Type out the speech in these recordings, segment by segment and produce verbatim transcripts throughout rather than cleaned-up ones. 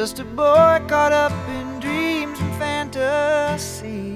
just a boy caught up in dreams and fantasies.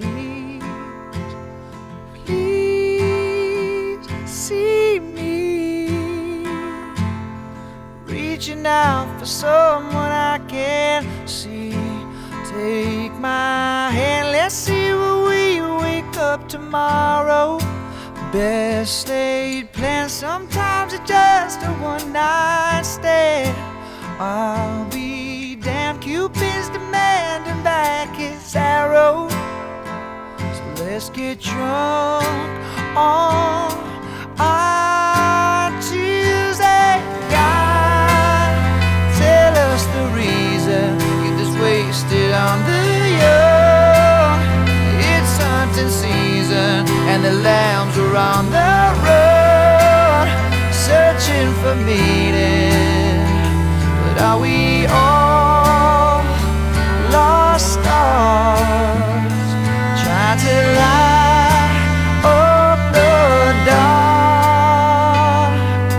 Please see me reaching out for someone I can't see. Take my hand, let's see where we wake up tomorrow. Best laid plans, sometimes it's just a one night stand. I'll be damned, Cupid's demanding back his arrow. So let's get drunk on our Tuesday. God, tell us the reason, get this wasted on the young. It's hunting season and the lambs are on the road, searching for meaning. But are we all lost stars, trying to light up the dark?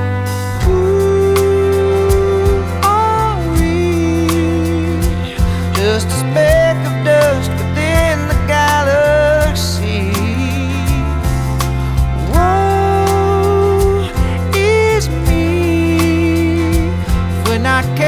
Who are we? Just a speck of dust within the galaxy. Woe is me if we're not careful.